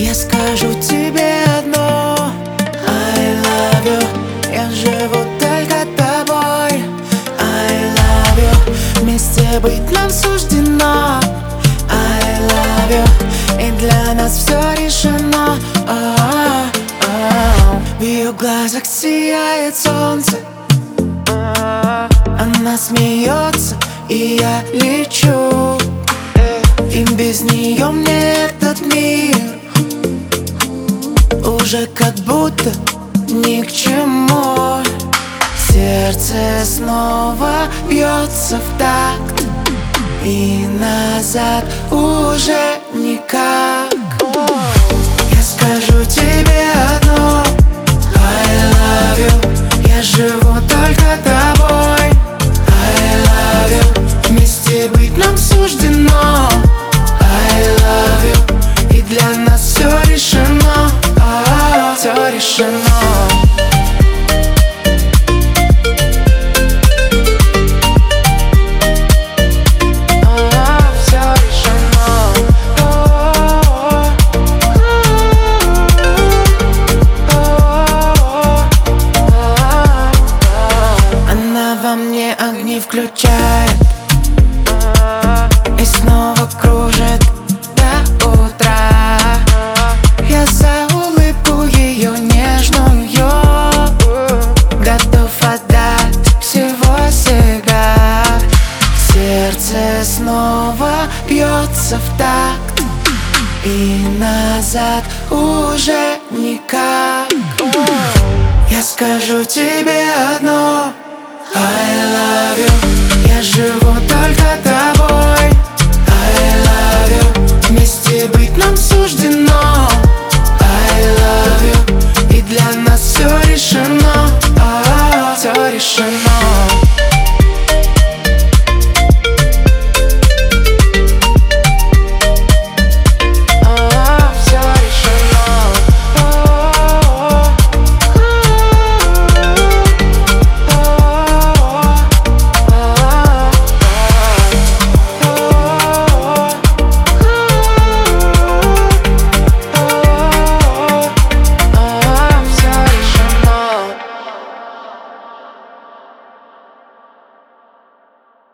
Я скажу тебе одно: I love you. Я живу только тобой. I love you. Вместе быть нам суждено. I love you. И для нас все решено. В ее глазах сияет солнце. Она смеется, и я лечу. И без нее мне этот мир уже как будто ни к чему. Сердце снова бьется в такт, и назад уже никак. Я скажу тебе одно: I love you. Я живу только тобой. I love you. Вместе быть нам суждено. I love you. И для нас все решено. Все решено. Во мне огни включает и снова кружит до утра. Я за улыбку ее нежную готов отдать всего себя. Сердце снова бьется в такт, и назад уже никак. Я скажу тебе одно: I love you. Я живу только тобой. I love you. Вместе быть нам суждено. I love you. И для нас все решено. Все решено.